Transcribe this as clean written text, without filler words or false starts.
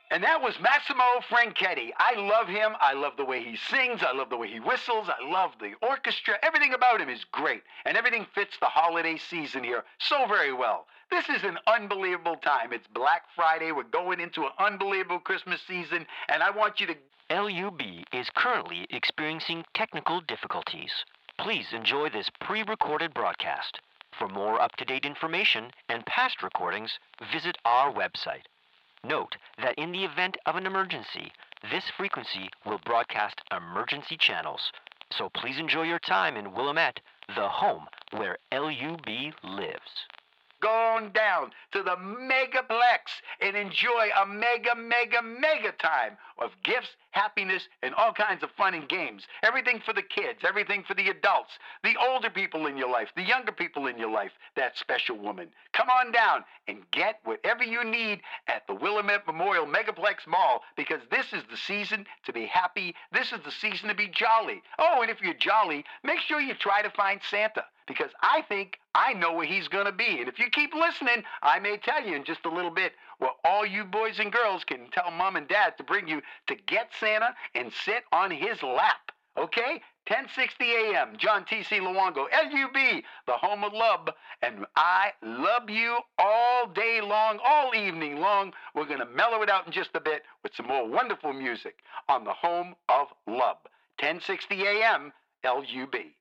And that was Massimo Franchetti. I love him. I love the way he sings. I love the way he whistles. I love the orchestra. Everything about him is great. And everything fits the holiday season here so very well. This is an unbelievable time. It's Black Friday. We're going into an unbelievable Christmas season. And I want you to... LUB is currently experiencing technical difficulties. Please enjoy this pre-recorded broadcast. For more up-to-date information and past recordings, visit our website. Note that in the event of an emergency, this frequency will broadcast emergency channels. So please enjoy your time in Willamette, the home where LUB lives. Go on down to the Megaplex and enjoy a mega time of gifts, happiness, and all kinds of fun and games. Everything for the kids, everything for the adults, the older people in your life, the younger people in your life, that special woman. Come on down and get whatever you need at the Willamette Memorial Megaplex Mall, because this is the season to be happy. This is the season to be jolly. Oh, and if you're jolly, make sure you try to find Santa, because I think I know where he's going to be. And if you keep listening, I may tell you in just a little bit where all you boys and girls can tell mom and dad to bring you to get Santa and sit on his lap. Okay? 10:60 a.m. John T.C. Luongo, LUB, the home of love. And I love you all day long, all evening long. We're going to mellow it out in just a bit with some more wonderful music on the home of love. 10:60 a.m. LUB.